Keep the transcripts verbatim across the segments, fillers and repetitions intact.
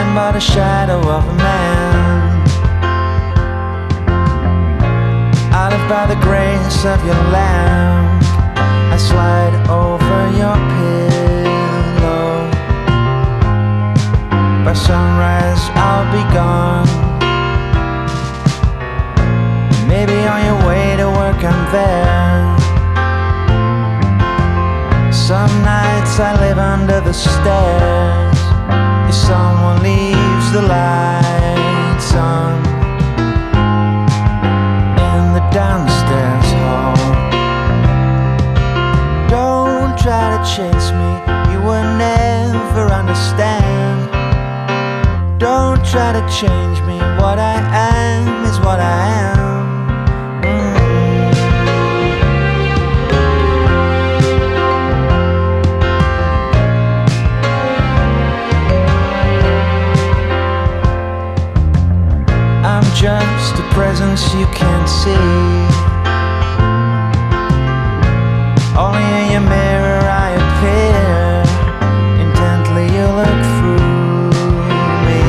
nothing but a shadow of a man. I live by the grace of your lamp. I slide over your pillow. By sunrise I'll be gone. Maybe on your way to work I'm there. Some nights I live under the stairs. If someone leaves the lights on in the downstairs hall, don't try to chase me, you will never understand. Don't try to change me, what I am is what I am. Just a presence you can't see. Only in your mirror I appear. Intently you look through me,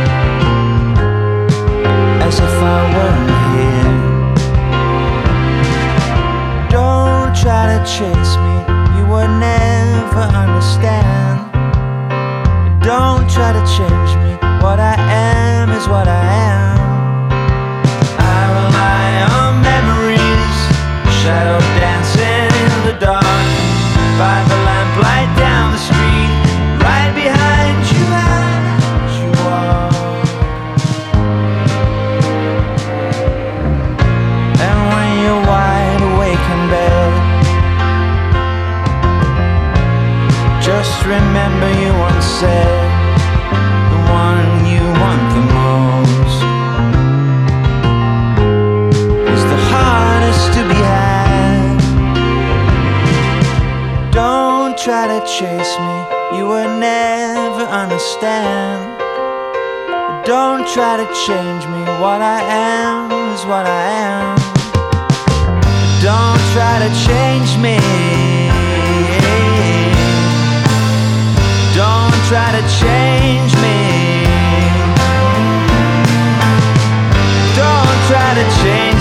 as if I weren't here. Don't try to chase me, you would never understand. Don't try to change me, what I am is what I am. Shadow dancing in the dark by the lamplight down the street, right behind you as you walk. And when you're wide awake in bed, just remember you once said, the one you want the most is the hardest to be had. Don't try to chase me, you will never understand. Don't try to change me, what I am is what I am. Don't try to change me. Don't try to change me. Don't try to change me.